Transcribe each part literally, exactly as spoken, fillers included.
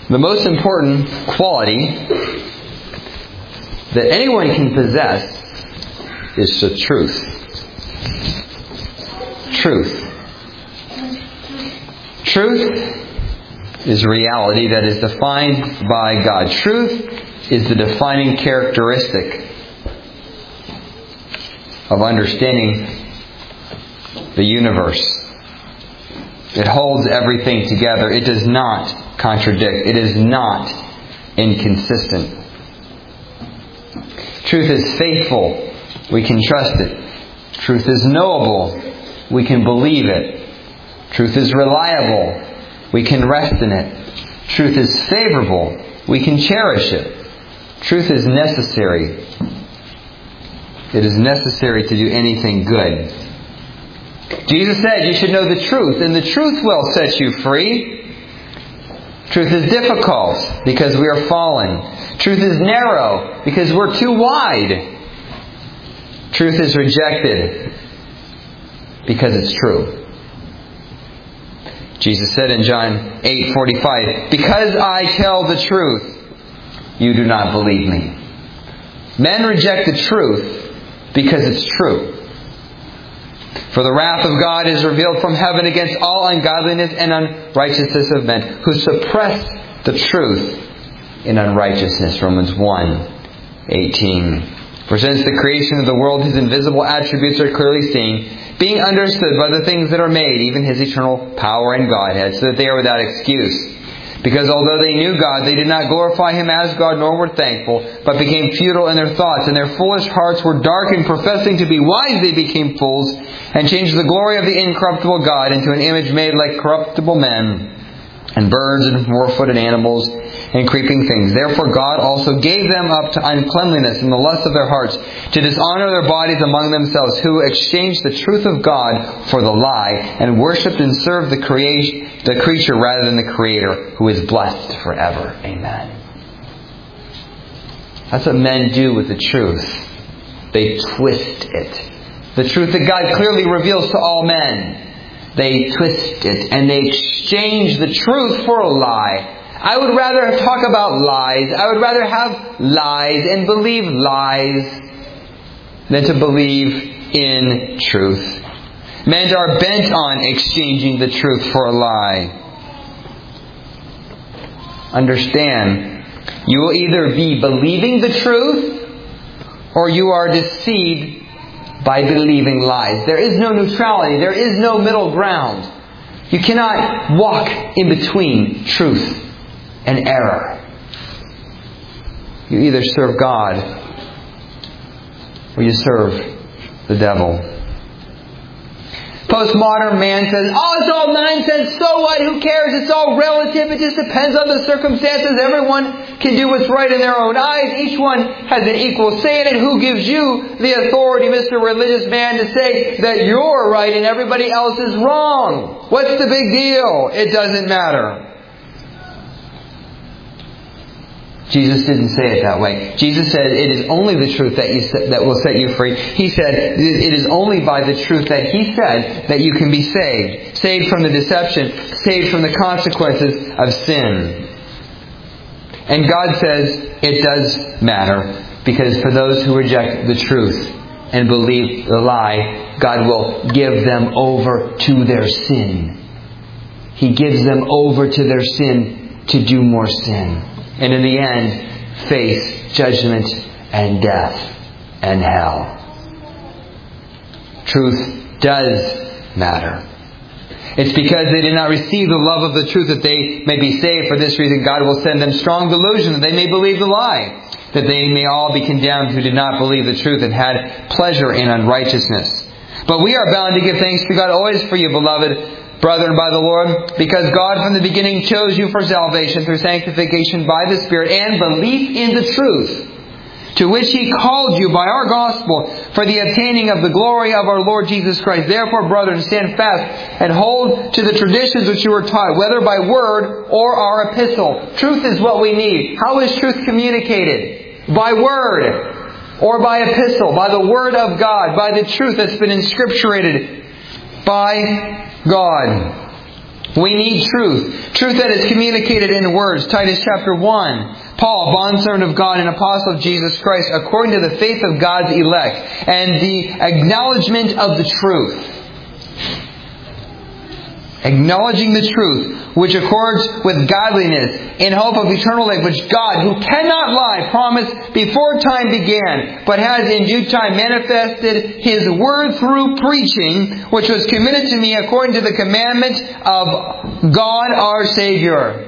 The most important quality that anyone can possess is the truth. Truth. Truth is reality that is defined by God. Truth is the defining characteristic of understanding the universe. It holds everything together. It does not contradict. It is not inconsistent. Truth is faithful. We can trust it. Truth is knowable. We can believe it. Truth is reliable. We can rest in it. Truth is favorable. We can cherish it. Truth is necessary. It is necessary to do anything good. Jesus said you should know the truth, and the truth will set you free. Truth is difficult because we are fallen. Truth is narrow because we're too wide. Truth is rejected because it's true. Jesus said in John eight forty-five, "Because I tell the truth, you do not believe me." Men reject the truth because it's true. For the wrath of God is revealed from heaven against all ungodliness and unrighteousness of men who suppress the truth in unrighteousness. Romans one eighteen. For since the creation of the world, His invisible attributes are clearly seen, being understood by the things that are made, even His eternal power and Godhead, so that they are without excuse. Because although they knew God, they did not glorify Him as God, nor were thankful, but became futile in their thoughts, and their foolish hearts were darkened. Professing to be wise, they became fools, and changed the glory of the incorruptible God into an image made like corruptible men, and birds, and four-footed animals, and creeping things. Therefore God also gave them up to uncleanliness in the lust of their hearts, to dishonor their bodies among themselves, who exchanged the truth of God for the lie, and worshipped and served the creation, the creature rather than the Creator, who is blessed forever. Amen. That's what men do with the truth. They twist it. The truth that God clearly reveals to all men. They twist it and they exchange the truth for a lie. I would rather talk about lies. I would rather have lies and believe lies than to believe in truth. Men are bent on exchanging the truth for a lie. Understand, you will either be believing the truth or you are deceived by believing lies. There is no neutrality. There is no middle ground. You cannot walk in between truth and error. You either serve God or you serve the devil. Postmodern man says, oh, it's all nonsense. So what? Who cares? It's all relative. It just depends on the circumstances. Everyone can do what's right in their own eyes. Each one has an equal say in it. Who gives you the authority, Mister Religious Man, to say that you're right and everybody else is wrong? What's the big deal? It doesn't matter. Jesus didn't say it that way. Jesus said it is only the truth that you that will set you free. He said it is only by the truth that He said that you can be saved. Saved from the deception. Saved from the consequences of sin. And God says it does matter. Because for those who reject the truth and believe the lie, God will give them over to their sin. He gives them over to their sin to do more sin. And in the end, face judgment and death and hell. Truth does matter. It's because they did not receive the love of the truth that they may be saved. For this reason, God will send them strong delusion that they may believe the lie, that they may all be condemned who did not believe the truth and had pleasure in unrighteousness. But we are bound to give thanks to God always for you, beloved brethren, by the Lord, because God from the beginning chose you for salvation through sanctification by the Spirit and belief in the truth, to which He called you by our gospel for the obtaining of the glory of our Lord Jesus Christ. Therefore, brethren, stand fast and hold to the traditions which you were taught, whether by word or our epistle. Truth is what we need. How is truth communicated? By word or by epistle, by the Word of God, by the truth that's been inscripturated by God. We need truth. Truth that is communicated in words. Titus chapter one. Paul, bondservant of God and apostle of Jesus Christ, according to the faith of God's elect, and the acknowledgement of the truth. Acknowledging the truth, which accords with godliness, in hope of eternal life, which God, who cannot lie, promised before time began, but has in due time manifested His word through preaching, which was committed to me according to the commandment of God our Savior.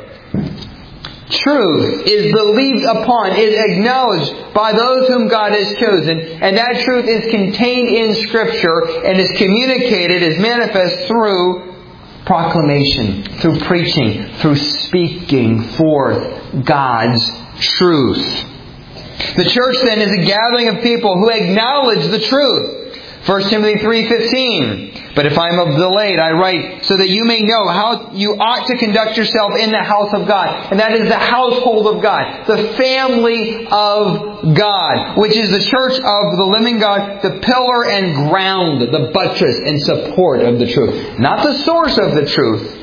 Truth is believed upon, is acknowledged by those whom God has chosen, and that truth is contained in Scripture and is communicated, is manifest through proclamation, through preaching, through speaking forth God's truth. The church then is a gathering of people who acknowledge the truth. First Timothy three fifteen. But if I am delayed, I write so that you may know how you ought to conduct yourself in the house of God. And that is the household of God. The family of God. Which is the church of the living God. The pillar and ground. The buttress and support of the truth. Not the source of the truth.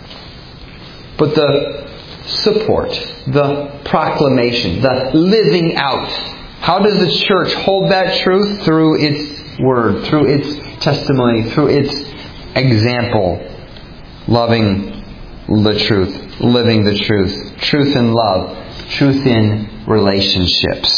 But the support. The proclamation. The living out. How does the church hold that truth? Through its word, through its testimony, through its example, loving the truth, living the truth, truth in love, truth in relationships.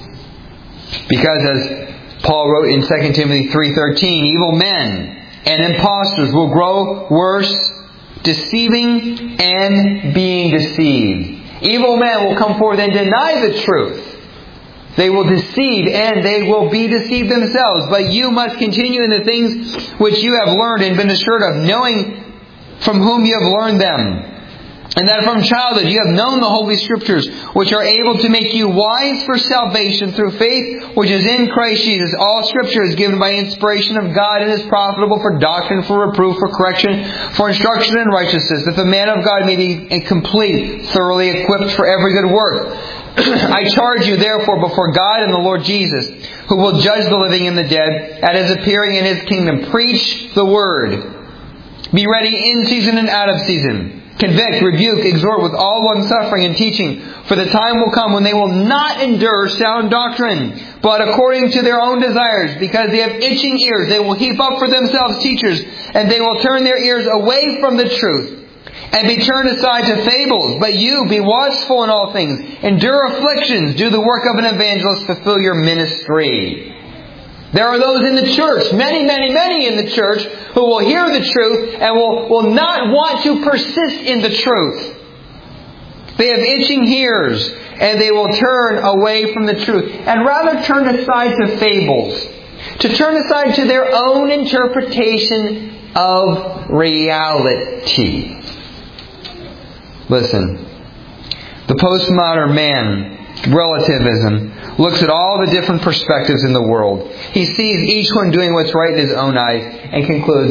Because as Paul wrote in Second Timothy three thirteen, evil men and impostors will grow worse, deceiving and being deceived. Evil men will come forth and deny the truth. They will deceive and they will be deceived themselves. But you must continue in the things which you have learned and been assured of, knowing from whom you have learned them. And that from childhood you have known the Holy Scriptures, which are able to make you wise for salvation through faith, which is in Christ Jesus. All Scripture is given by inspiration of God and is profitable for doctrine, for reproof, for correction, for instruction in righteousness, that the man of God may be complete, thoroughly equipped for every good work. I charge you therefore before God and the Lord Jesus, who will judge the living and the dead, at His appearing in His kingdom. Preach the word. Be ready in season and out of season. Convict, rebuke, exhort with all long-suffering and teaching. For the time will come when they will not endure sound doctrine, but according to their own desires, because they have itching ears, they will heap up for themselves teachers, and they will turn their ears away from the truth, and be turned aside to fables. But you, be watchful in all things. Endure afflictions. Do the work of an evangelist. Fulfill your ministry. There are those in the church, many, many, many in the church, who will hear the truth and will, will not want to persist in the truth. They have itching ears and they will turn away from the truth and rather turn aside to fables. To turn aside to their own interpretation of reality. Listen, the postmodern man, relativism, looks at all the different perspectives in the world. He sees each one doing what's right in his own eyes and concludes,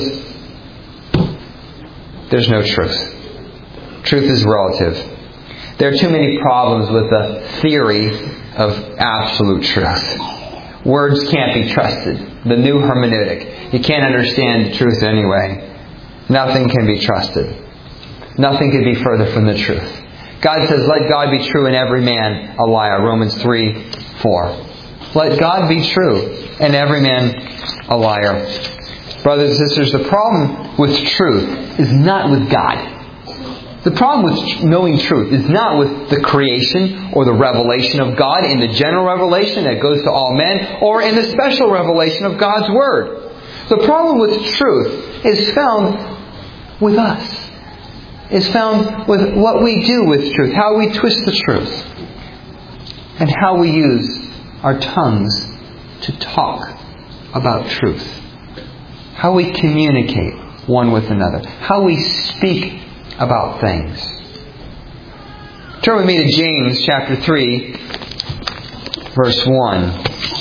there's no truth. Truth is relative. There are too many problems with the theory of absolute truth. Words can't be trusted. The new hermeneutic. You can't understand truth anyway. Nothing can be trusted. Nothing could be further from the truth. God says, let God be true and every man a liar. Romans three four. Let God be true and every man a liar. Brothers and sisters, the problem with truth is not with God. The problem with knowing truth is not with the creation or the revelation of God in the general revelation that goes to all men or in the special revelation of God's Word. The problem with truth is found with us. Is found with what we do with truth, how we twist the truth, and how we use our tongues to talk about truth. How we communicate one with another. How we speak about things. Turn with me to James chapter three, verse one.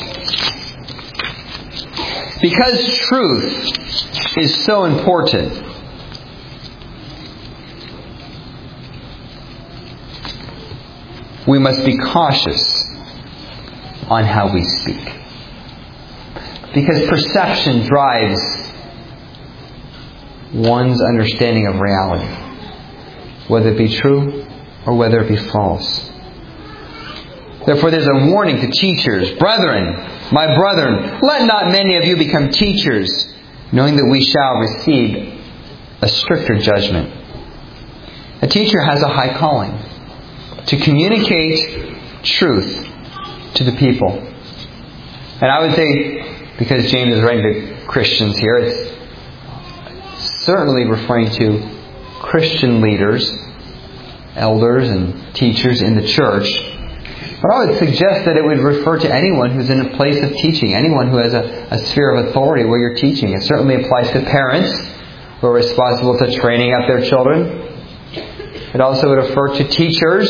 Because truth is so important, we must be cautious on how we speak. Because perception drives one's understanding of reality. whether it be true or whether it be false. Therefore there's a warning to teachers. Brethren, my brethren, let not many of you become teachers, knowing that we shall receive a stricter judgment. A teacher has a high calling to communicate truth to the people. And I would say, because James is writing to Christians here, it's certainly referring to Christian leaders, elders and teachers in the church. But I would suggest that it would refer to anyone who's in a place of teaching, anyone who has a, a sphere of authority where you're teaching. It certainly applies to parents who are responsible to training up their children. It also would refer to teachers,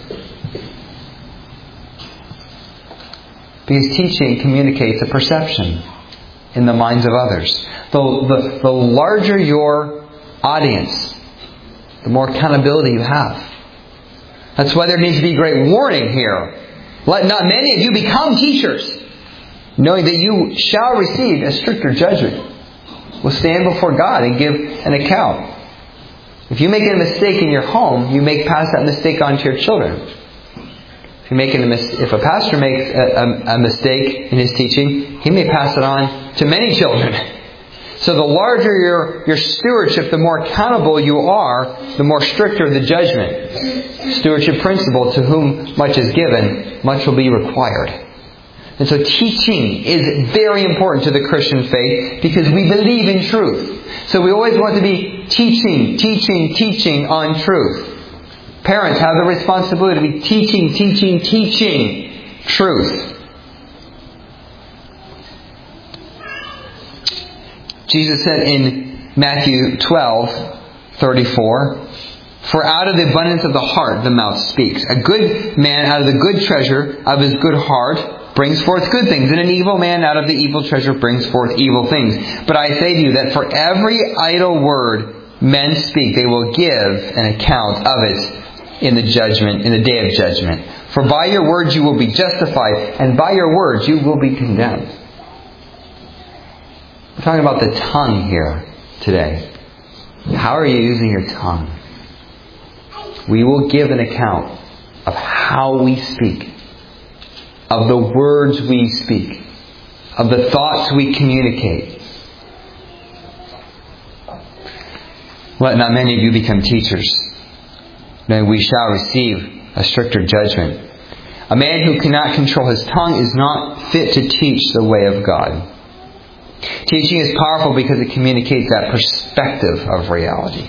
because teaching communicates a perception in the minds of others. The, the, the larger your audience, the more accountability you have. That's why there needs to be great warning here. Let not many of you become teachers, knowing that you shall receive a stricter judgment. Will stand before God and give an account. If you make a mistake in your home, you may pass that mistake on to your children. If you make a mis- if a pastor makes a, a, a mistake in his teaching, he may pass it on to many children. So the larger your, your stewardship, the more accountable you are, the more stricter the judgment. Stewardship principle, to whom much is given, much will be required. And so teaching is very important to the Christian faith because we believe in truth. So we always want to be teaching, teaching, teaching on truth. Parents have the responsibility to be teaching, teaching, teaching truth. Jesus said in Matthew twelve thirty-four, "For out of the abundance of the heart the mouth speaks. A good man out of the good treasure of his good heart brings forth good things, and an evil man out of the evil treasure brings forth evil things. But I say to you that for every idle word men speak, they will give an account of it in the judgment, in the day of judgment. For by your words you will be justified, and by your words you will be condemned." We're talking about the tongue here today. How are you using your tongue? We will give an account of how we speak, of the words we speak, of the thoughts we communicate. Let not many of you become teachers, then we shall receive a stricter judgment. A man who cannot control his tongue is not fit to teach the way of God. Teaching is powerful because it communicates that perspective of reality.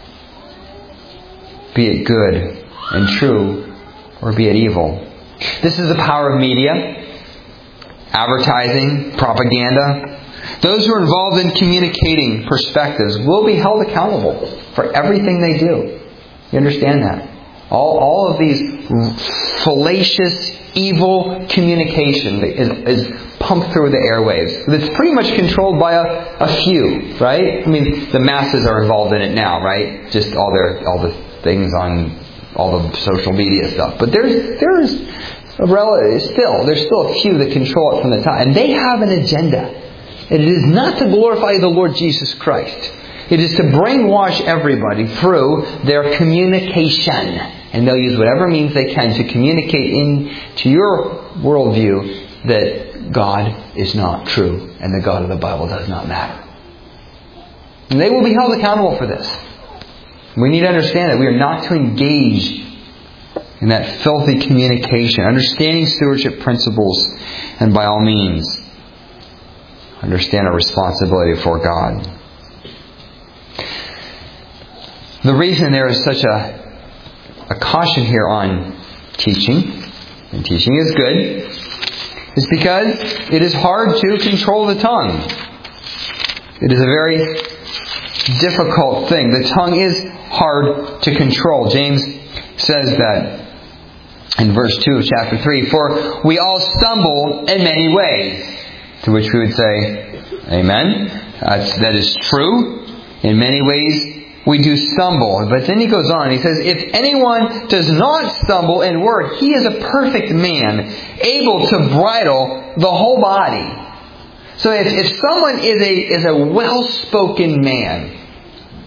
Be it good and true, or be it evil. This is the power of media, advertising, propaganda. Those who are involved in communicating perspectives will be held accountable for everything they do. You understand that? All, all of these fallacious, evil communication is, is pumped through the airwaves. It's pretty much controlled by a, a few, right? I mean, the masses are involved in it now, right? Just all their all the things on all the social media stuff. But there's there's a rel- still there's still a few that control it from the top, and they have an agenda. And it is not to glorify the Lord Jesus Christ. It is to brainwash everybody through their communication. And they'll use whatever means they can to communicate into your worldview that God is not true and the God of the Bible does not matter. And they will be held accountable for this. We need to understand that we are not to engage in that filthy communication. Understanding stewardship principles, and by all means, understand our responsibility before God. The reason there is such a a caution here on teaching, and teaching is good, is because it is hard to control the tongue. It is a very difficult thing. The tongue is hard to control. James says that in verse two of chapter three, "For we all stumble in many ways." To which we would say, Amen. That's, that is true. In many ways we do stumble. But then he goes on. He says, "If anyone does not stumble in word, he is a perfect man, able to bridle the whole body." So if, if someone is a is a well-spoken man,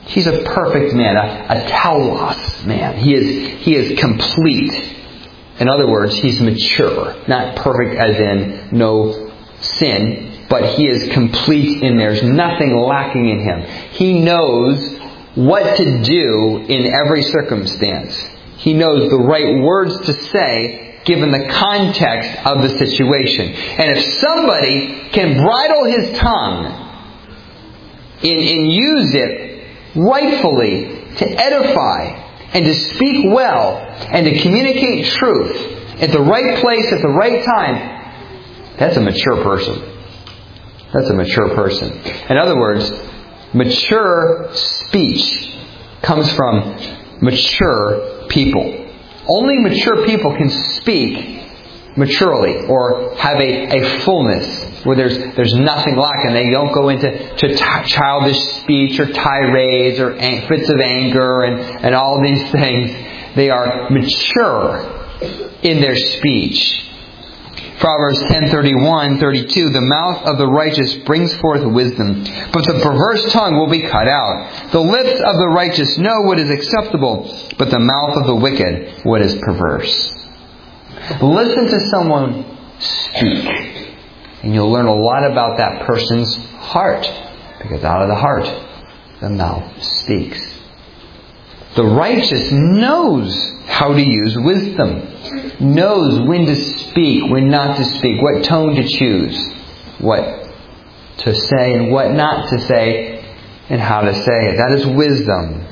He's a perfect man, a, a telos man. He is, he is complete. In other words, he's mature. Not perfect as in no sin, but he is complete in there's nothing lacking in him. He knows what to do in every circumstance. He knows the right words to say given the context of the situation. And if somebody can bridle his tongue and, and use it rightfully to edify and to speak well and to communicate truth at the right place at the right time, that's a mature person. That's a mature person. In other words, mature speech comes from mature people. Only mature people can speak maturely or have a, a fullness where there's there's nothing lacking. They don't go into to t- childish speech or tirades or an- fits of anger and, and all these things. They are mature in their speech. Proverbs ten thirty-one, thirty-two, the mouth of the righteous brings forth wisdom, but the perverse tongue will be cut out. The lips of the righteous know what is acceptable, but the mouth of the wicked what is perverse. Listen to someone speak, and you'll learn a lot about that person's heart, because out of the heart, the mouth speaks. The righteous knows how to use wisdom, knows when to speak, when not to speak, what tone to choose, what to say and what not to say, and how to say it. That is wisdom.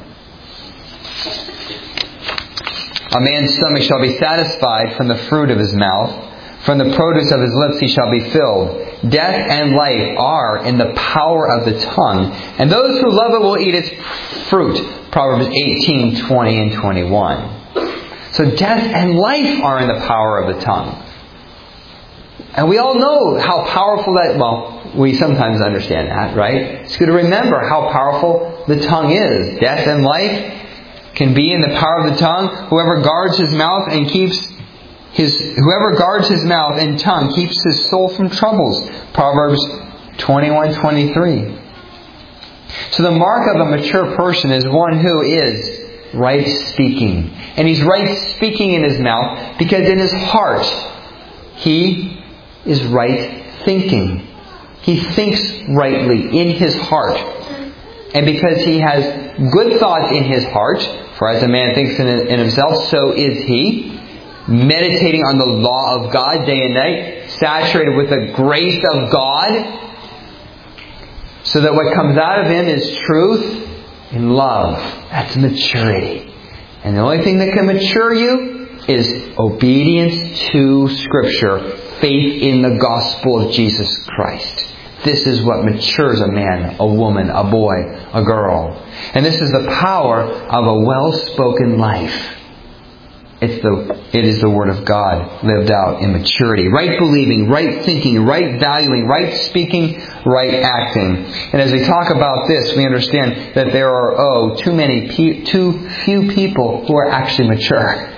A man's stomach shall be satisfied from the fruit of his mouth. From the produce of his lips he shall be filled. Death and life are in the power of the tongue, and those who love it will eat its fruit. Proverbs eighteen, twenty and twenty-one. So death and life are in the power of the tongue. And we all know how powerful that, well, we sometimes understand that, right? It's good to remember how powerful the tongue is. Death and life can be in the power of the tongue. Whoever guards his mouth and keeps his, whoever guards his mouth and tongue keeps his soul from troubles. Proverbs twenty-one, twenty-three. So the mark of a mature person is one who is right speaking. And he's right speaking in his mouth because in his heart he is right thinking. He thinks rightly in his heart. And because he has good thoughts in his heart, for as a man thinks in, in himself, so is he, meditating on the law of God day and night, saturated with the grace of God, so that what comes out of him is truth and love. That's maturity. And the only thing that can mature you is obedience to Scripture, faith in the gospel of Jesus Christ. This is what matures a man, a woman, a boy, a girl. And this is the power of a well-spoken life. It's the, it is the Word of God lived out in maturity. Right believing, right thinking, right valuing, right speaking, right acting. And as we talk about this, we understand that there are, oh, too many, pe- too few people who are actually mature.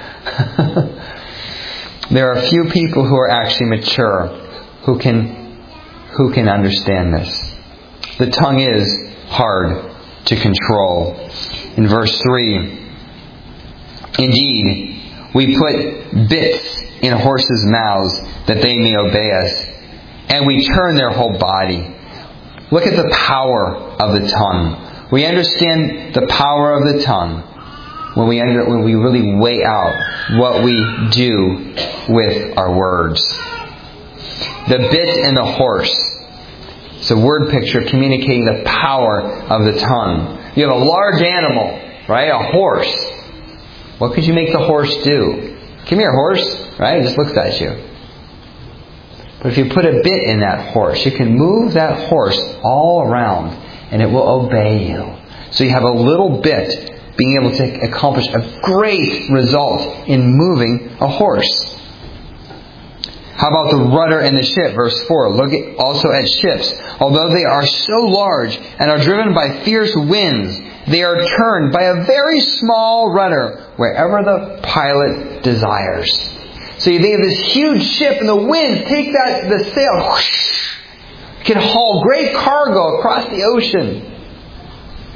There are few people who are actually mature, who can who can understand this. The tongue is hard to control. In verse three, indeed, we put bits in horses' mouths that they may obey us, and we turn their whole body. Look at the power of the tongue. We understand the power of the tongue when we under, when we really weigh out what we do with our words. The bit and the horse. It's a word picture communicating the power of the tongue. You have a large animal, right? A horse. What could you make the horse do? Come here, horse. Right? It just looks at you. But if you put a bit in that horse, you can move that horse all around and it will obey you. So you have a little bit being able to accomplish a great result in moving a horse. How about the rudder and the ship? Verse four. Look at, also at ships. Although they are so large and are driven by fierce winds, they are turned by a very small rudder wherever the pilot desires. So you think of this huge ship and the winds take that the sail, whoosh, can haul great cargo across the ocean.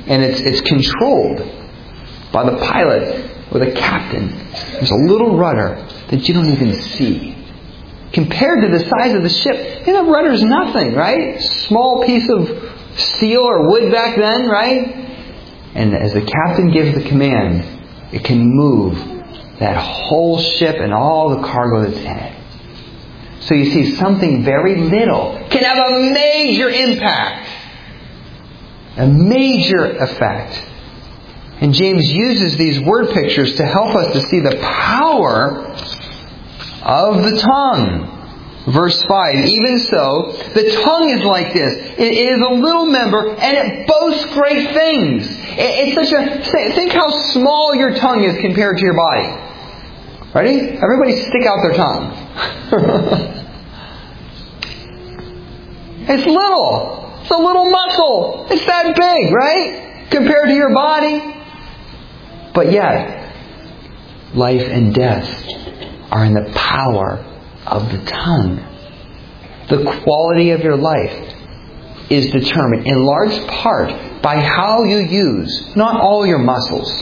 And it's it's controlled by the pilot or the captain. There's a little rudder that you don't even see. Compared to the size of the ship, you know, rudder's nothing, right? Small piece of steel or wood back then, right? And as the captain gives the command, it can move that whole ship and all the cargo that's in it. So you see, something very little can have a major impact. A major effect. And James uses these word pictures to help us to see the power of the tongue. Verse five, even so, the tongue is like this. It is a little member and it boasts great things. It's such a... Think how small your tongue is compared to your body. Ready? Everybody stick out their tongue. It's little. It's a little muscle. It's that big, right? Compared to your body. But yet, life and death are in the power of the tongue. The quality of your life is determined in large part by how you use not all your muscles,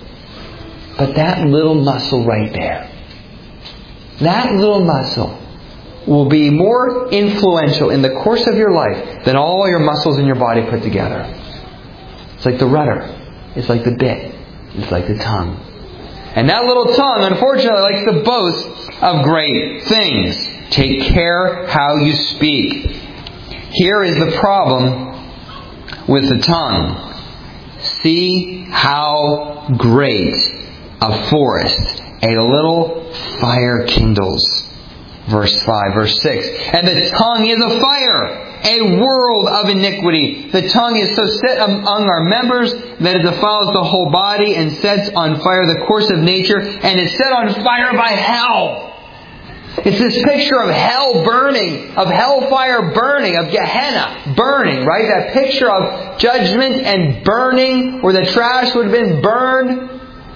but that little muscle right there. That little muscle will be more influential in the course of your life than all your muscles in your body put together. It's like the rudder. It's like the bit. It's like the tongue. And that little tongue, unfortunately, likes to boast of great things. Take care how you speak. Here is the problem with the tongue. See how great a forest a little fire kindles. Verse five, verse six. And the tongue is a fire, a world of iniquity. The tongue is so set among our members that it defiles the whole body and sets on fire the course of nature, and is set on fire by hell. It's this picture of hell burning, of hellfire burning, of Gehenna burning, right? That picture of judgment and burning, where the trash would have been burned.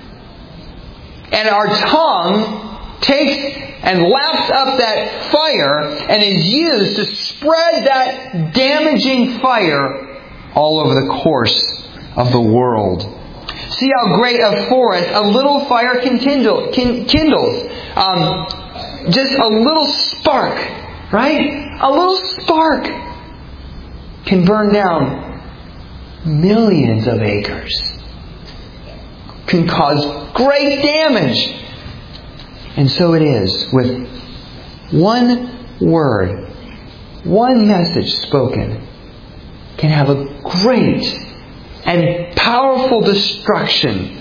And our tongue takes and laps up that fire and is used to spread that damaging fire all over the course of the world. See how great a forest a little fire can kindle, can, kindles. Um, just a little spark, right? A little spark can burn down millions of acres. Can cause great damage. And so it is with one word, one message spoken can have a great and powerful destruction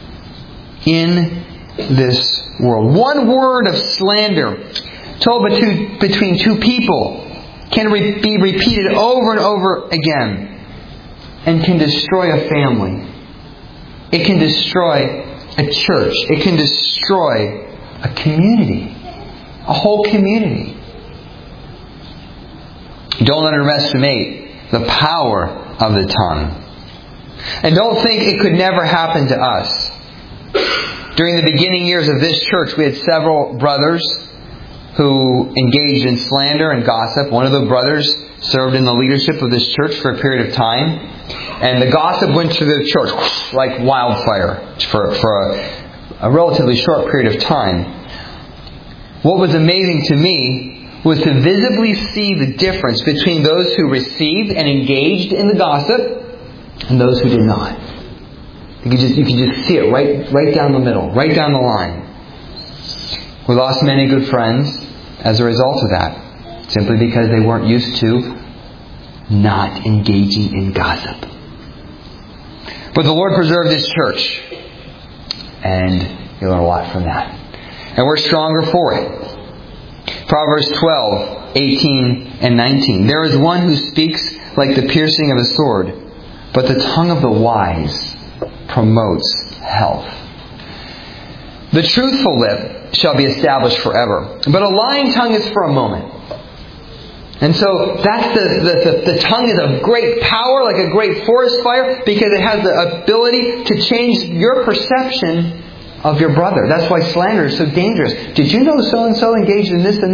in this world. One word of slander told between two people can be repeated over and over again and can destroy a family. It can destroy a church. It can destroy a community. A whole community. Don't underestimate the power of the tongue. And don't think it could never happen to us. During the beginning years of this church, we had several brothers who engaged in slander and gossip. One of the brothers served in the leadership of this church for a period of time. And the gossip went through the church like wildfire for, for a, a relatively short period of time. What was amazing to me was to visibly see the difference between those who received and engaged in the gossip and those who did not. You could just, you could just see it right, right down the middle, right down the line. We lost many good friends as a result of that, simply because they weren't used to not engaging in gossip. But the Lord preserved His church, and you learn a lot from that. And we're stronger for it. Proverbs twelve, eighteen and nineteen. There is one who speaks like the piercing of a sword, but the tongue of the wise promotes health. The truthful lip shall be established forever, but a lying tongue is for a moment. And so that's the, the, the, the tongue is of great power, like a great forest fire, because it has the ability to change your perception of your brother. That's why slander is so dangerous. Did you know so-and-so engaged in this and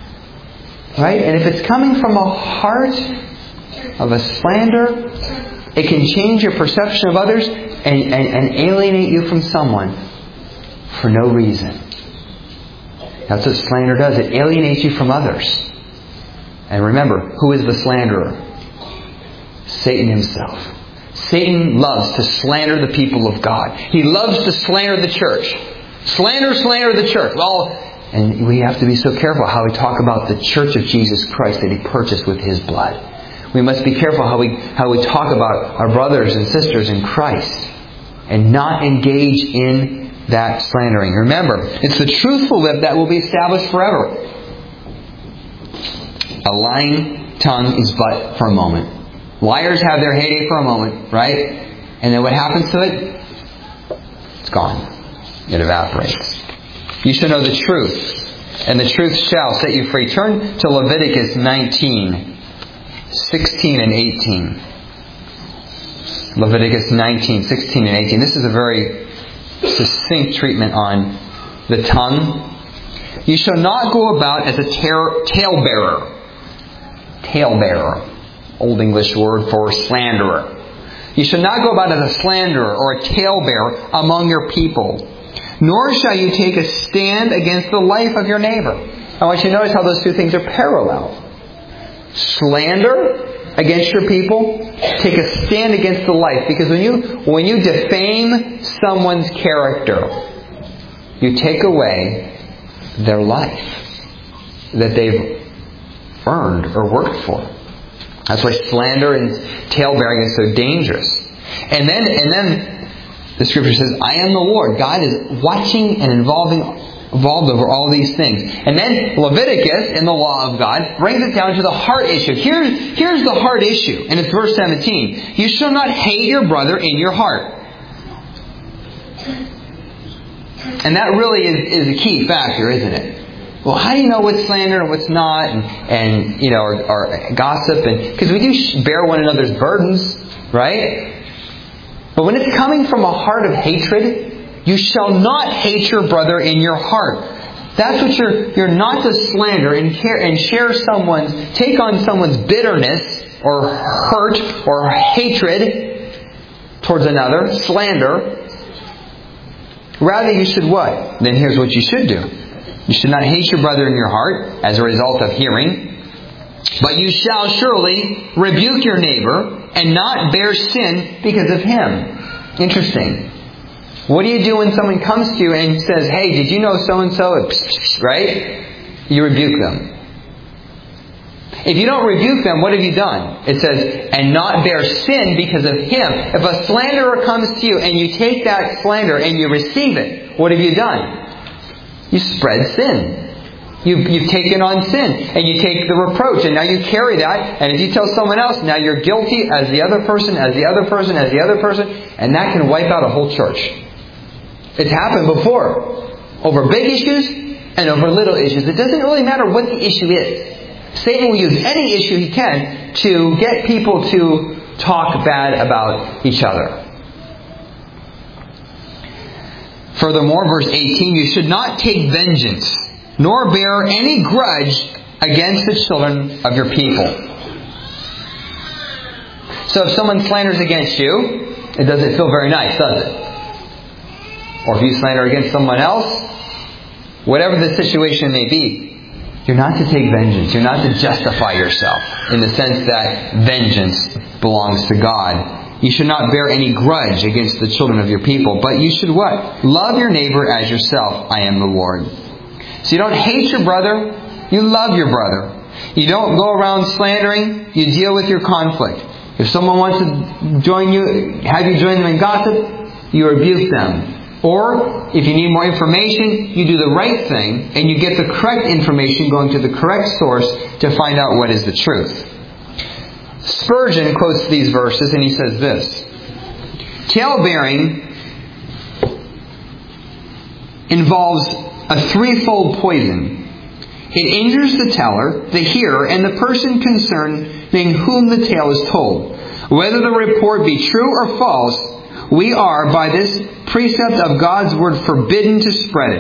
that? Right? And if it's coming from a heart of a slander, It can change your perception of others and, and, and alienate you from someone for no reason. That's what slander does. It alienates you from others. And remember, who is the slanderer? Satan himself. Satan loves to slander the people of God. He loves to slander the church. Slander, slander the church. Well, and we have to be so careful how we talk about the church of Jesus Christ that He purchased with His blood. We must be careful how we how we talk about our brothers and sisters in Christ and not engage in that slandering. Remember, it's the truthful lip that will be established forever. A lying tongue is but for a moment. Liars have their heyday for a moment, right? And then what happens to it? It's gone. It evaporates. You shall know the truth, and the truth shall set you free. Turn to Leviticus nineteen, sixteen and eighteen. Leviticus nineteen, sixteen and eighteen. This is a very succinct treatment on the tongue. You shall not go about as a ter- talebearer. Talebearer. Old English word for slanderer. You shall not go about as a slanderer or a talebearer among your people. Nor shall you take a stand against the life of your neighbor. I want you to notice how those two things are parallel. Slander against your people. Take a stand against the life. Because when you when you defame someone's character, you take away their life that they've earned or worked for. That's why slander and talebearing is so dangerous. And then, and then the Scripture says, "I am the Lord." God is watching and involving, involved over all these things. And then Leviticus, in the law of God, brings it down to the heart issue. Here's, here's the heart issue, and it's verse seventeen. You shall not hate your brother in your heart. And that really is, is a key factor, isn't it? Well, how do you know what's slander and what's not, and, and you know, or, or gossip? And because we do bear one another's burdens, right? But when it's coming from a heart of hatred, you shall not hate your brother in your heart. That's what you're. You're not to slander and care and share someone's, take on someone's bitterness or hurt or hatred towards another. Slander. Rather, you should what? Then here's what you should do. You should not hate your brother in your heart as a result of hearing. But you shall surely rebuke your neighbor and not bear sin because of him. Interesting. What do you do when someone comes to you and says, "Hey, did you know so-and-so?" Right? You rebuke them. If you don't rebuke them, what have you done? It says, "and not bear sin because of him." If a slanderer comes to you and you take that slander and you receive it, what have you done? You spread sin. You've, you've taken on sin. And you take the reproach. And now you carry that. And if you tell someone else, now you're guilty as the other person, as the other person, as the other person. And that can wipe out a whole church. It's happened before. Over big issues and over little issues. It doesn't really matter what the issue is. Satan will use any issue he can to get people to talk bad about each other. Furthermore, verse eighteen, you should not take vengeance, nor bear any grudge against the children of your people. So if someone slanders against you, it doesn't feel very nice, does it? Or if you slander against someone else, whatever the situation may be, you're not to take vengeance. You're not to justify yourself in the sense that vengeance belongs to God. You should not bear any grudge against the children of your people. But you should what? Love your neighbor as yourself. I am the Lord. So you don't hate your brother. You love your brother. You don't go around slandering. You deal with your conflict. If someone wants to join you, have you join them in gossip, you rebuke them. Or, if you need more information, you do the right thing and you get the correct information going to the correct source to find out what is the truth. Spurgeon quotes these verses and he says this: talebearing involves a threefold poison. It injures the teller, the hearer, and the person concerning whom the tale is told. Whether the report be true or false, we are, by this precept of God's word, forbidden to spread it.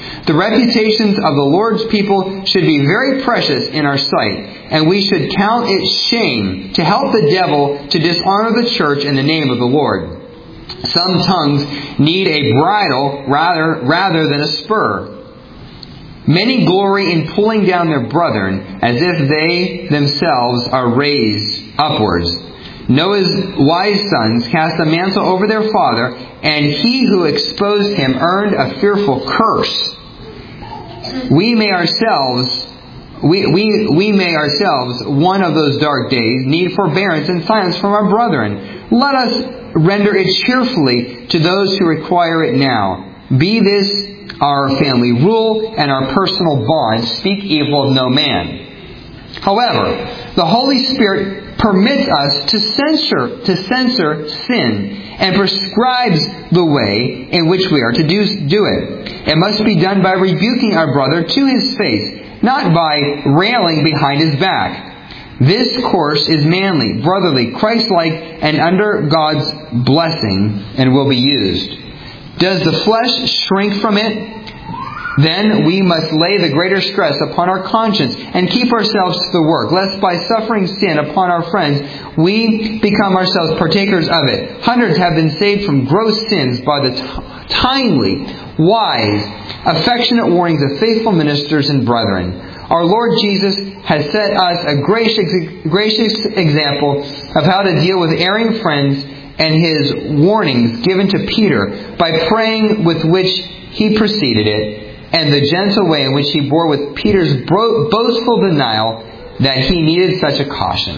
The reputations of the Lord's people should be very precious in our sight, and we should count it shame to help the devil to dishonor the church in the name of the Lord. Some tongues need a bridle rather, rather than a spur. Many glory in pulling down their brethren, as if they themselves are raised upwards. Noah's wise sons cast a mantle over their father, and he who exposed him earned a fearful curse. We may ourselves, we, we, we may ourselves, one of those dark days, need forbearance and silence from our brethren. Let us render it cheerfully to those who require it now. Be this our family rule and our personal bond. Speak evil of no man. However, the Holy Spirit permits us to censor, to censor sin and prescribes the way in which we are to do, do it. It must be done by rebuking our brother to his face, not by railing behind his back. This course is manly, brotherly, Christ-like, and under God's blessing, and will be used. Does the flesh shrink from it? Then we must lay the greater stress upon our conscience and keep ourselves to the work, lest by suffering sin upon our friends, we become ourselves partakers of it. Hundreds have been saved from gross sins by the t- timely, wise, affectionate warnings of faithful ministers and brethren. Our Lord Jesus has set us a gracious, gracious example of how to deal with erring friends, and His warnings given to Peter by praying with which he preceded it, and the gentle way in which he bore with Peter's bro- boastful denial that he needed such a caution.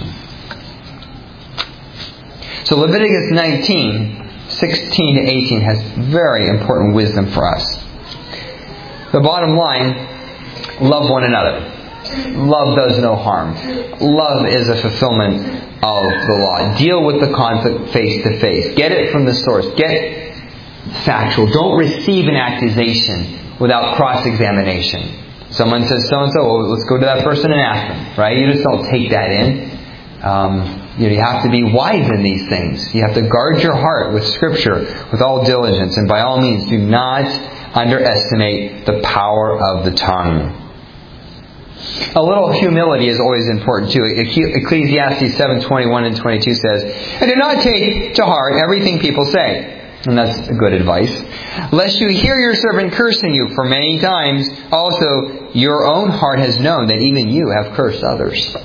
So Leviticus nineteen, sixteen to eighteen has very important wisdom for us. The bottom line, love one another. Love does no harm. Love is a fulfillment of the law. Deal with the conflict face to face. Get it from the source. Get factual. Don't receive an accusation without cross-examination. Someone says so-and-so, well, let's go to that person and ask them. Right? You just don't take that in. Um, you know, you have to be wise in these things. You have to guard your heart with Scripture with all diligence. And by all means, do not underestimate the power of the tongue. A little humility is always important too. Ecclesiastes seven twenty-one and twenty-two says, "And do not take to heart everything people say." And that's good advice. "Lest you hear your servant cursing you, for many times also your own heart has known that even you have cursed others."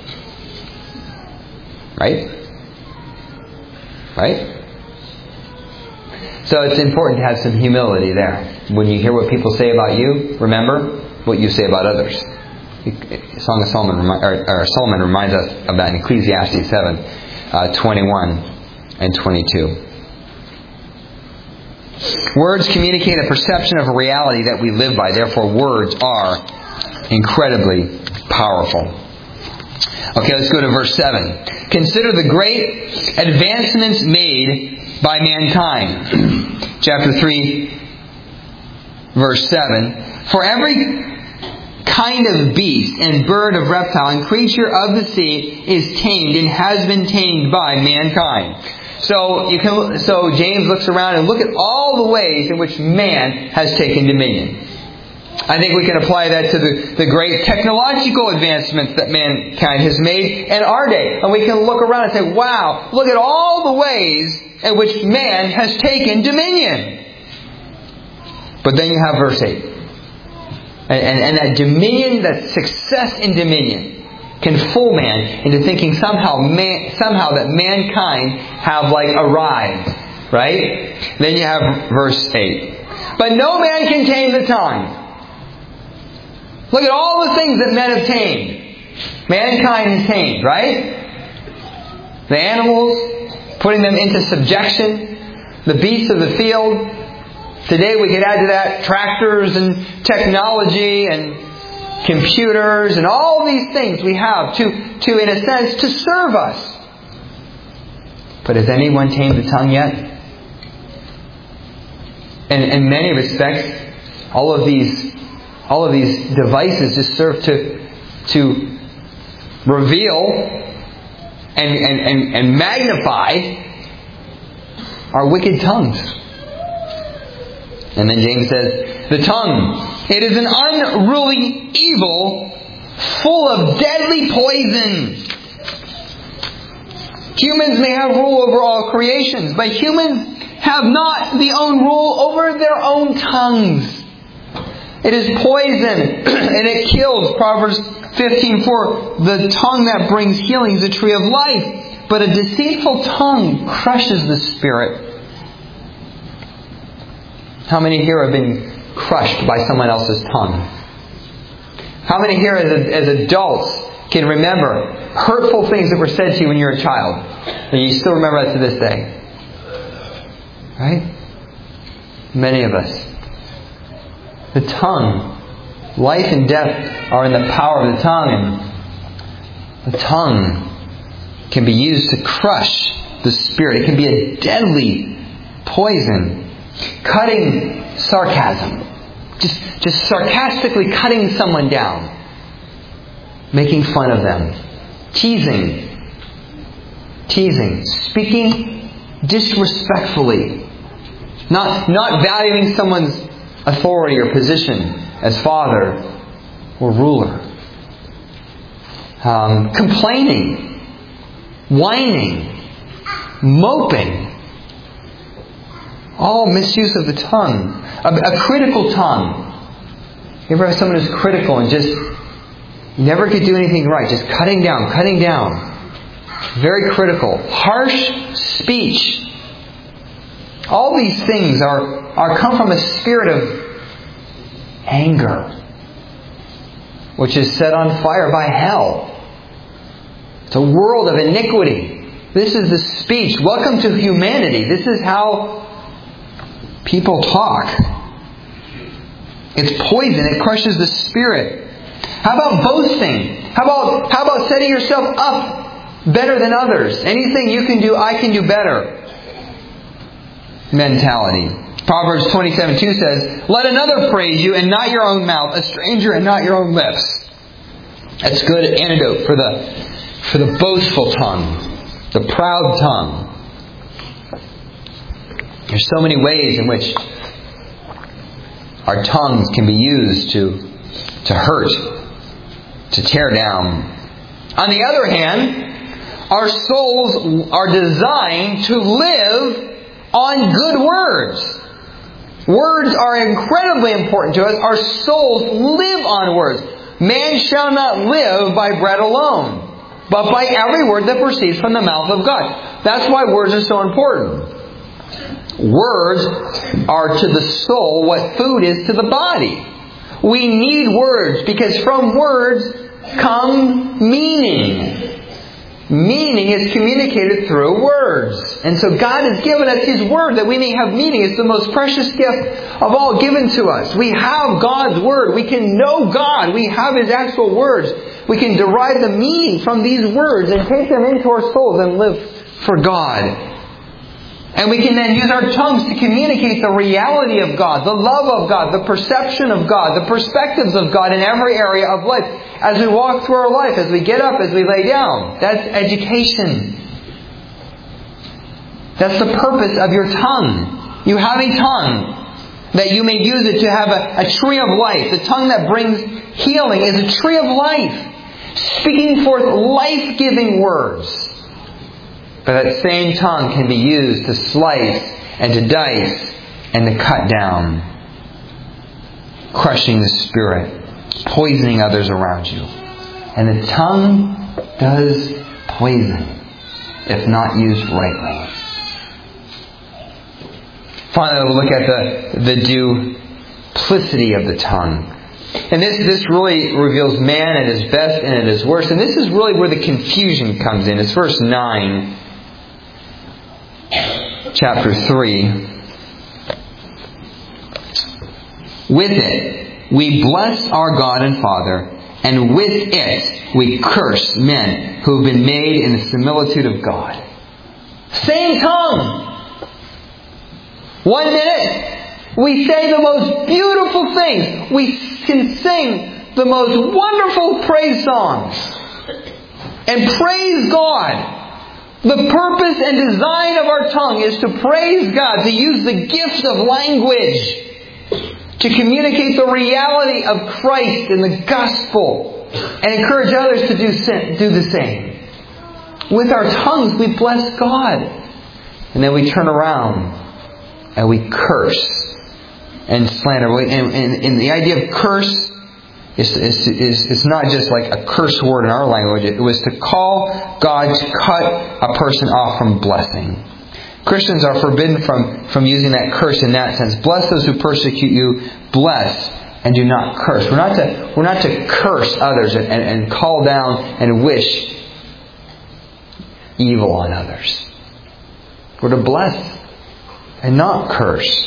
Right? Right? So it's important to have some humility there. When you hear what people say about you, remember what you say about others. Song of Solomon, or, or Solomon reminds us of that in Ecclesiastes seven, uh, twenty-one and twenty-two. Words communicate a perception of a reality that we live by. Therefore, words are incredibly powerful. Okay, let's go to verse seven. "Consider the great advancements made by mankind." Chapter three, verse seven. "For every kind of beast and bird of reptile and creature of the sea is tamed and has been tamed by mankind." So you can. So James looks around and look at all the ways in which man has taken dominion. I think we can apply that to the, the great technological advancements that mankind has made in our day. And we can look around and say, wow, look at all the ways in which man has taken dominion. But then you have verse eight. And, and, and that dominion, that success in dominion, can fool man into thinking somehow man, somehow that mankind have like arrived. Right? Then you have verse eight. "But no man can tame the tongue." Look at all the things that men have tamed. Mankind has tamed, right? The animals, putting them into subjection. The beasts of the field. Today we could add to that tractors and technology and computers and all these things we have to, to in a sense, to serve us. But has anyone tamed the tongue yet? And in many respects, all of these all of these devices just serve to to reveal and, and, and, and magnify our wicked tongues. And then James says, the tongue It is an unruly evil full of deadly poison. Humans may have rule over all creations, but humans have not the own rule over their own tongues. It is poison and it kills. Proverbs fifteen four, the tongue that brings healing is a tree of life, but a deceitful tongue crushes the spirit. How many here have been crushed by someone else's tongue? How many here as, as adults can remember hurtful things that were said to you when you were a child? And you still remember that to this day. Right? Many of us. The tongue. Life and death are in the power of the tongue. And the tongue can be used to crush the spirit. It can be a deadly poison. Cutting sarcasm. Just, just sarcastically cutting someone down. Making fun of them. Teasing. Teasing. Speaking disrespectfully. Not, not valuing someone's authority or position as father or ruler. Um, complaining. Whining. Moping. All misuse of the tongue. A, a critical tongue. You ever have someone who's critical and just never could do anything right? Just cutting down, cutting down. Very critical. Harsh speech. All these things are, are come from a spirit of anger, which is set on fire by hell. It's a world of iniquity. This is the speech. Welcome to humanity. This is how people talk. It's poison. It crushes the spirit. How about boasting? How about, how about setting yourself up better than others? Anything you can do, I can do better. Mentality. Proverbs twenty-seven two says, let another praise you and not your own mouth, a stranger and not your own lips. That's good antidote for the, for the boastful tongue, the proud tongue. There's so many ways in which our tongues can be used to, to hurt, to tear down. On the other hand, our souls are designed to live on good words. Words are incredibly important to us. Our souls live on words. Man shall not live by bread alone, but by every word that proceeds from the mouth of God. That's why words are so important. Words are to the soul what food is to the body. We need words because from words come meaning. Meaning is communicated through words. And so God has given us His Word that we may have meaning. It's the most precious gift of all given to us. We have God's Word. We can know God. We have His actual words. We can derive the meaning from these words and take them into our souls and live for God. And we can then use our tongues to communicate the reality of God, the love of God, the perception of God, the perspectives of God in every area of life. As we walk through our life, as we get up, as we lay down. That's education. That's the purpose of your tongue. You have a tongue that you may use it to have a, a tree of life. The tongue that brings healing is a tree of life. Speaking forth life-giving words. But that same tongue can be used to slice and to dice and to cut down. Crushing the spirit. Poisoning others around you. And the tongue does poison if not used rightly. Finally, we'll look at the, the duplicity of the tongue. And this, this really reveals man at his best and at his worst. And this is really where the confusion comes in. It's verse nine. Chapter three. With it, we bless our God and Father, and with it, we curse men who have been made in the similitude of God. Same tongue. One minute, we say the most beautiful things. We can sing the most wonderful praise songs. And praise God. The purpose and design of our tongue is to praise God, to use the gift of language, to communicate the reality of Christ and the gospel and encourage others to do, sin, do the same. With our tongues, we bless God. And then we turn around and we curse and slander. And, and, and the idea of curse is, is, is, is not just like a curse word in our language. It was to call God to cut a person off from blessing. Christians are forbidden from, from using that curse in that sense. Bless those who persecute you. Bless and do not curse. We're not to, we're not to curse others and, and, and call down and wish evil on others. We're to bless and not curse.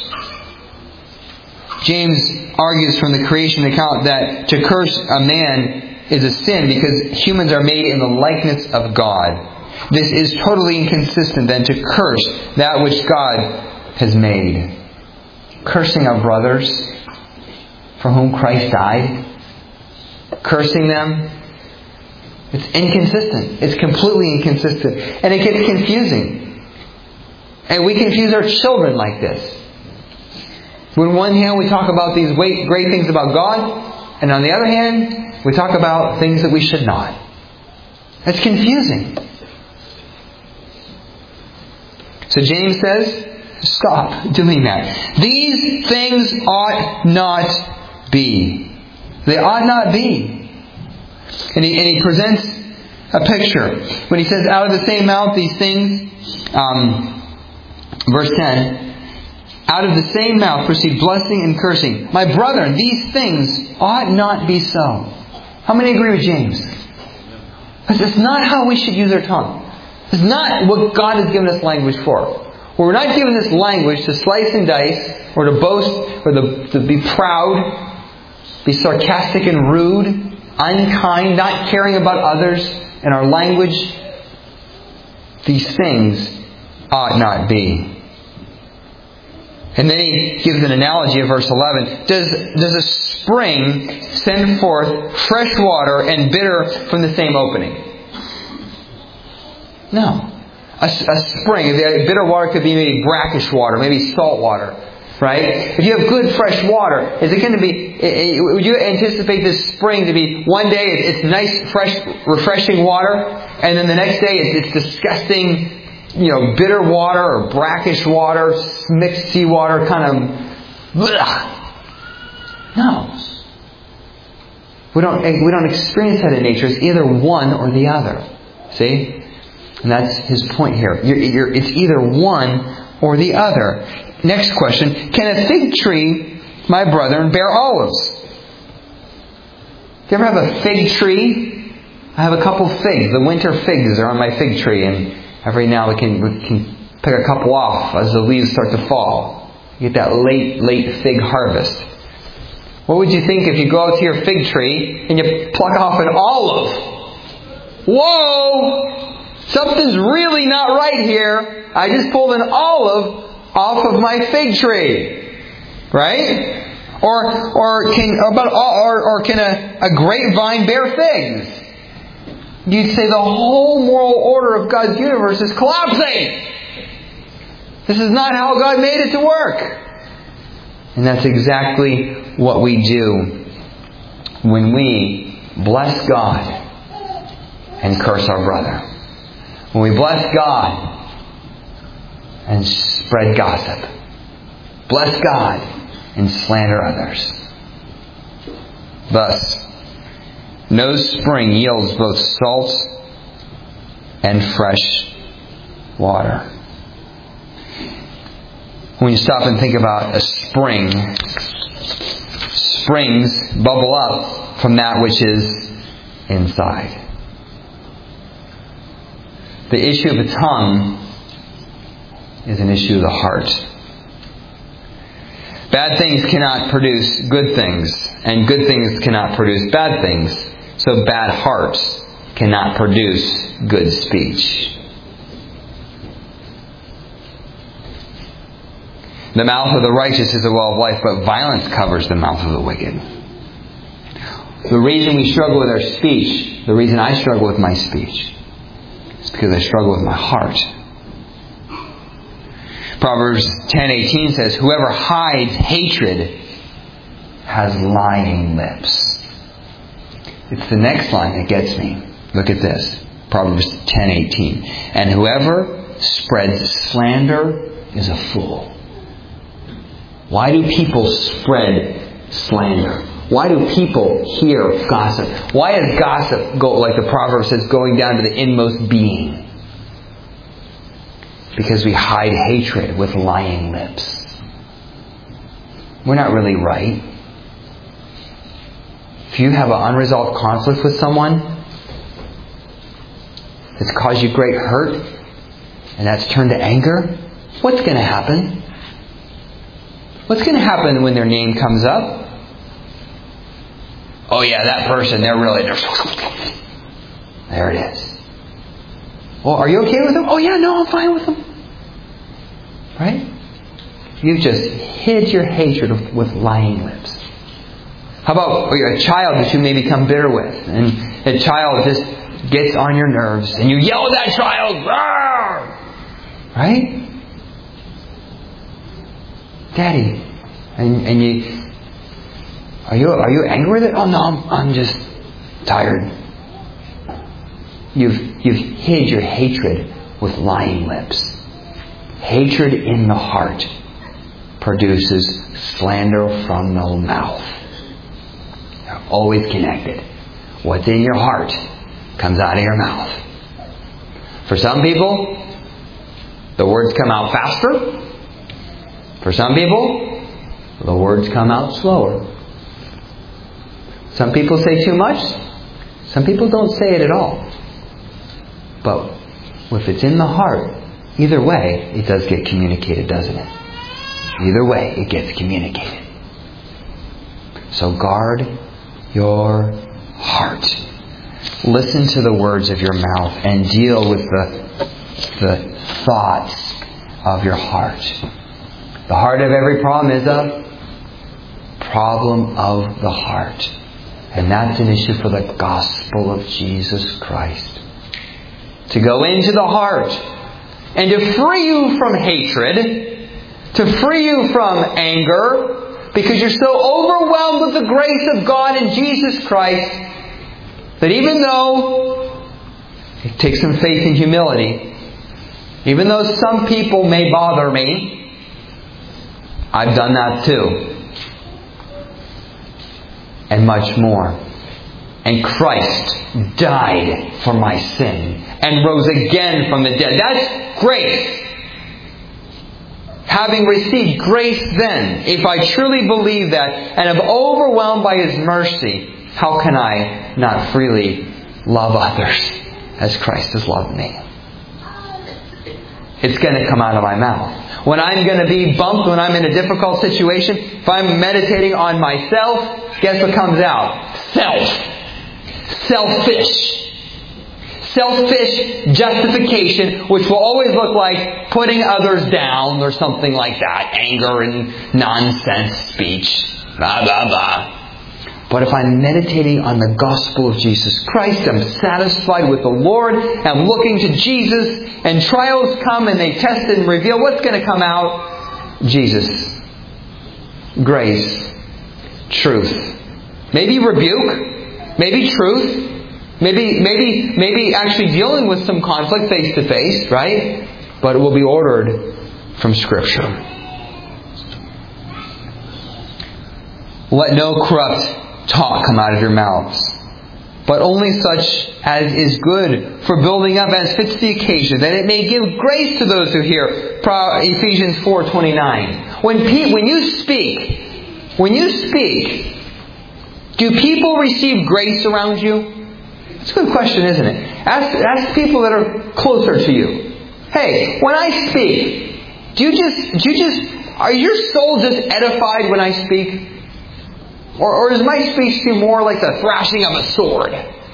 James argues from the creation account that to curse a man is a sin because humans are made in the likeness of God. This is totally inconsistent then to curse that which God has made. Cursing our brothers for whom Christ died. Cursing them. It's inconsistent. It's completely inconsistent. And it gets confusing. And we confuse our children like this. When on one hand we talk about these great things about God, and on the other hand we talk about things that we should not. It's confusing. So James says, stop doing that. These things ought not be. They ought not be. And he, and he presents a picture. When he says, out of the same mouth these things, um, verse ten, out of the same mouth proceed blessing and cursing. My brethren, these things ought not be so. How many agree with James? It's not how we should use our tongue. It's not what God has given us language for. We're not given this language to slice and dice, or to boast, or to, to be proud, be sarcastic and rude, unkind, not caring about others and our language. These things ought not be. And then he gives an analogy of verse eleven. Does, does a spring send forth fresh water and bitter from the same opening? No. A, a spring, the bitter water could be maybe brackish water, maybe salt water, right? If you have good fresh water, is it going to be, would you anticipate this spring to be, one day it's nice, fresh, refreshing water, and then the next day it's, it's disgusting, you know, bitter water or brackish water, mixed seawater, kind of, bleh. No. We don't, we don't experience that in nature. It's either one or the other. See? And that's his point here. You're, you're, it's either one or the other. Next question. Can a fig tree, my brethren, bear olives? Do you ever have a fig tree? I have a couple figs. The winter figs are on my fig tree. And every now we can, we can pick a couple off as the leaves start to fall. You get that late, late fig harvest. What would you think if you go out to your fig tree and you pluck off an olive? Whoa! Something's really not right here. I just pulled an olive off of my fig tree. Right? Or or can about or, or can a, a grapevine bear figs? You'd say the whole moral order of God's universe is collapsing. This is not how God made it to work. And that's exactly what we do when we bless God and curse our brother. When we bless God and spread gossip. Bless God and slander others. Thus, no spring yields both salt and fresh water. When you stop and think about a spring, springs bubble up from that which is inside. The issue of the tongue is an issue of the heart. Bad things cannot produce good things, and good things cannot produce bad things. So bad hearts cannot produce good speech. The mouth of the righteous is a well of life, but violence covers the mouth of the wicked. The reason we struggle with our speech, the reason I struggle with my speech, is because I struggle with my heart. Proverbs ten eighteen says, whoever hides hatred has lying lips. It's the next line that gets me. Look at this. Proverbs ten eighteen. And whoever spreads slander is a fool. Why do people spread slander? Why do people hear gossip? Why is gossip, go, like the proverb says, going down to the inmost being? Because we hide hatred with lying lips. We're not really right. If you have an unresolved conflict with someone that's caused you great hurt, and that's turned to anger, what's going to happen? What's going to happen when their name comes up? Oh yeah, that person, they're really... They're, there it is. Well, are you okay with them? Oh yeah, no, I'm fine with them. Right? You just hid your hatred with lying lips. How about a child that you may become bitter with, and the child just gets on your nerves, and you yell at that child, "Rawr!" Right? Daddy, and and you are you are you angry with it? Oh no, I'm I'm just tired. You've you've hid your hatred with lying lips. Hatred in the heart produces slander from the mouth. They're always connected. What's in your heart comes out of your mouth. For some people, the words come out faster. For some people, the words come out slower. Some people say too much. Some people don't say it at all. But if it's in the heart, either way, it does get communicated, doesn't it? Either way, it gets communicated. So guard your heart. Listen to the words of your mouth and deal with the, the thoughts of your heart. The heart of every problem is a problem of the heart. And that's an issue for the gospel of Jesus Christ. To go into the heart and to free you from hatred, to free you from anger, because you're so overwhelmed with the grace of God in Jesus Christ that even though it takes some faith and humility, even though some people may bother me, I've done that too. And much more. And Christ died for my sin and rose again from the dead. That's grace. Having received grace then, if I truly believe that and am overwhelmed by His mercy, how can I not freely love others as Christ has loved me? It's going to come out of my mouth. When I'm going to be bumped, when I'm in a difficult situation, if I'm meditating on myself, guess what comes out? Self. Selfish. Selfish justification, which will always look like putting others down or something like that. Anger and nonsense speech. Blah, blah, blah. But if I'm meditating on the gospel of Jesus Christ, I'm satisfied with the Lord, I'm looking to Jesus, and trials come and they test and reveal what's going to come out? Jesus. Grace. Truth. Maybe rebuke. Maybe truth. Maybe, maybe, maybe actually dealing with some conflict face to face, right? But it will be ordered from Scripture. Let no corrupt talk come out of your mouths, but only such as is good for building up as fits the occasion, that it may give grace to those who hear. Ephesians four twenty-nine. When pe- when you speak, when you speak, do people receive grace around you? That's a good question, isn't it? Ask, ask people that are closer to you. Hey, when I speak, do you just do you just are your soul just edified when I speak? Or, or does my speech seem more like the thrashing of a sword?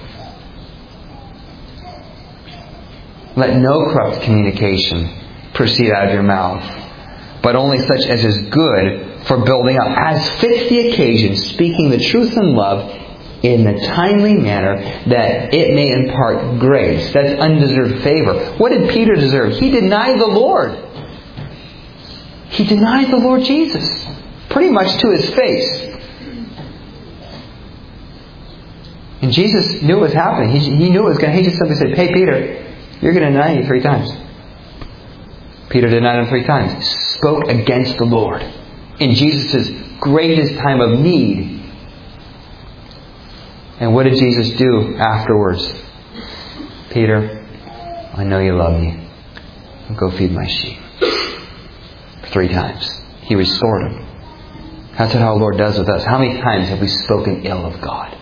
Let no corrupt communication proceed out of your mouth, but only such as is good for building up, as fits the occasion, speaking the truth in love in the timely manner, that it may impart grace. That's undeserved favor. What did Peter deserve? He denied the Lord. He denied the Lord Jesus. Pretty much to his face. And Jesus knew what was happening. He, he knew it was going to. He just simply said, hey, Peter, you're going to deny me three times. Peter denied him three times. Spoke against the Lord in Jesus' greatest time of need. And what did Jesus do afterwards? Peter, I know you love me. Go feed my sheep. Three times. He restored him. That's what our Lord does with us. How many times have we spoken ill of God?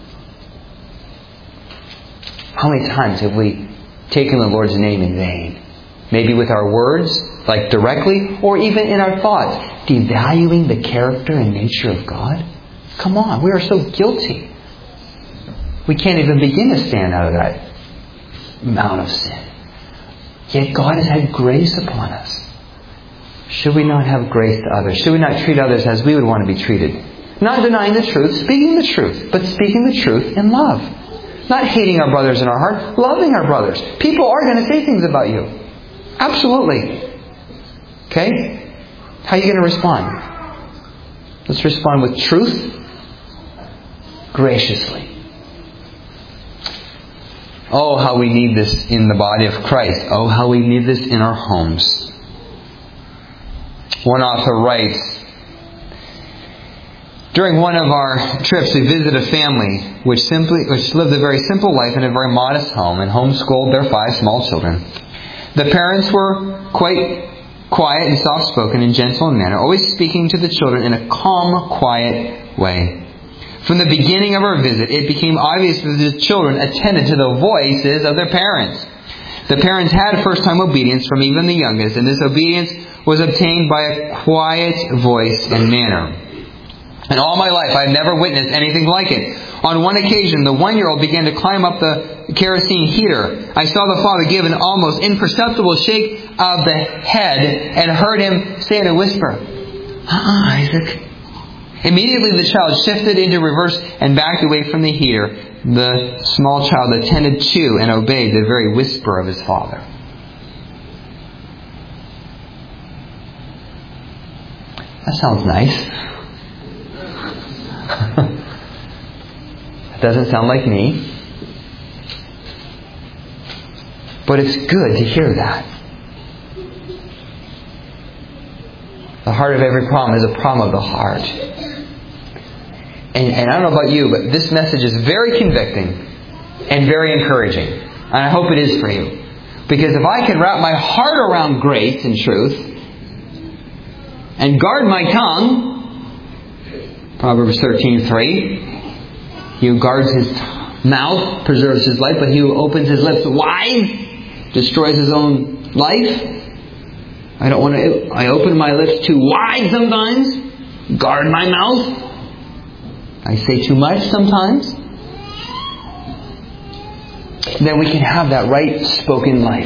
How many times have we taken the Lord's name in vain? Maybe with our words, like directly, or even in our thoughts, devaluing the character and nature of God? Come on, we are so guilty. We can't even begin to stand out of that amount of sin. Yet God has had grace upon us. Should we not have grace to others? Should we not treat others as we would want to be treated? Not denying the truth, speaking the truth, but speaking the truth in love. Not hating our brothers in our heart, loving our brothers. People are going to say things about you. Absolutely. Okay? How are you going to respond? Let's respond with truth, graciously. Oh, how we need this in the body of Christ. Oh, how we need this in our homes. One author writes, during one of our trips, we visited a family which simply which lived a very simple life in a very modest home and homeschooled their five small children. The parents were quite quiet and soft-spoken and gentle in manner, always speaking to the children in a calm, quiet way. From the beginning of our visit, it became obvious that the children attended to the voices of their parents. The parents had first-time obedience from even the youngest, and this obedience was obtained by a quiet voice and manner. In all my life, I've never witnessed anything like it. On one occasion, the one-year-old began to climb up the kerosene heater. I saw the father give an almost imperceptible shake of the head and heard him say in a whisper, "Uh-uh, Isaac." Immediately the child shifted into reverse and backed away from the heater. The small child attended to and obeyed the very whisper of his father. That sounds nice. It doesn't sound like me. But it's good to hear that. The heart of every problem is a problem of the heart. And, and I don't know about you, but this message is very convicting and very encouraging. And I hope it is for you. Because if I can wrap my heart around grace and truth and guard my tongue, Proverbs thirteen three, he who guards his mouth preserves his life, but he who opens his lips wide destroys his own life. I don't want to, I open my lips too wide sometimes. Guard my mouth. I say too much sometimes. Then we can have that right spoken life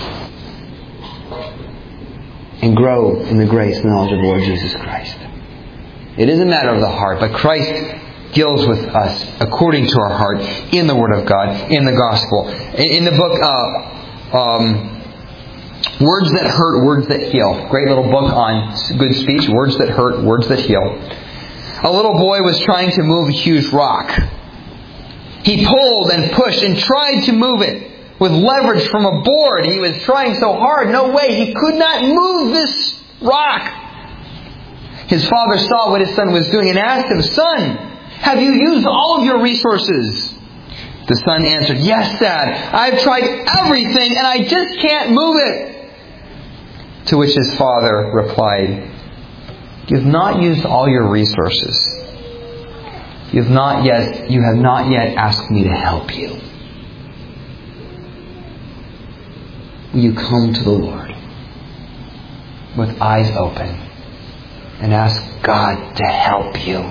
and grow in the grace and knowledge of the Lord Jesus Christ. It is a matter of the heart, but Christ deals with us according to our heart in the Word of God, in the Gospel. In the book, uh, um, Words That Hurt, Words That Heal. Great little book on good speech. Words that hurt, words that heal. A little boy was trying to move a huge rock. He pulled and pushed and tried to move it with leverage from a board. He was trying so hard, no way. He could not move this rock. His father saw what his son was doing and asked him, "Son, have you used all of your resources?" The son answered, "Yes, Dad. I've tried everything and I just can't move it." To which his father replied, "You have not used all your resources. You have not yet, you have not yet asked me to help you. Will you come to the Lord with eyes open and ask God to help you?"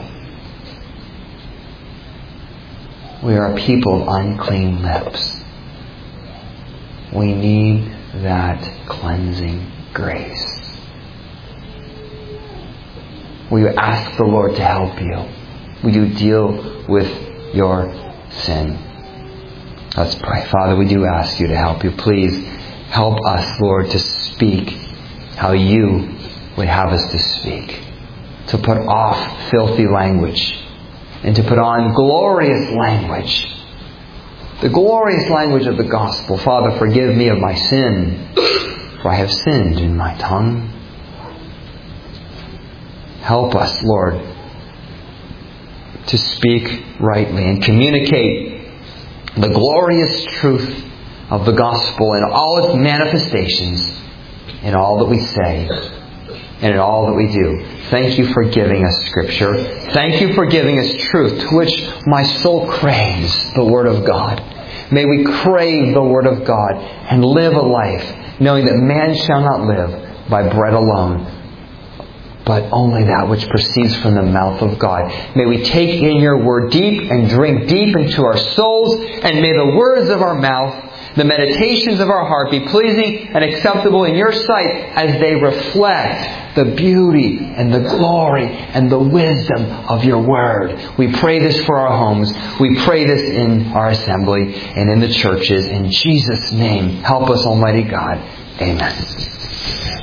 We are a people of unclean lips. We need that cleansing grace. Will you ask the Lord to help you? Will you deal with your sin? Let's pray. Father, we do ask you to help you. Please help us, Lord, to speak how you would have us to speak. To put off filthy language and to put on glorious language. The glorious language of the gospel. Father, forgive me of my sin, for I have sinned in my tongue. Help us, Lord, to speak rightly and communicate the glorious truth of the gospel in all its manifestations, in all that we say, and in all that we do. Thank you for giving us Scripture. Thank you for giving us truth to which my soul craves, the Word of God. May we crave the Word of God and live a life knowing that man shall not live by bread alone, but only that which proceeds from the mouth of God. May we take in your Word deep and drink deep into our souls, and may the words of our mouth, the meditations of our heart be pleasing and acceptable in your sight as they reflect the beauty and the glory and the wisdom of your Word. We pray this for our homes. We pray this in our assembly and in the churches. In Jesus' name, help us, Almighty God. Amen.